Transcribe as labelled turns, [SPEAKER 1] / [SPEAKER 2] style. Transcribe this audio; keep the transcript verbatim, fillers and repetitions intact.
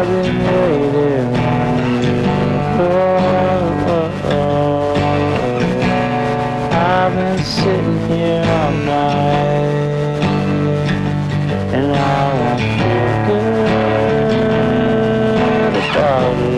[SPEAKER 1] I've been waiting on you. Oh, oh, oh. I've been sitting here all night, and all I feel good about it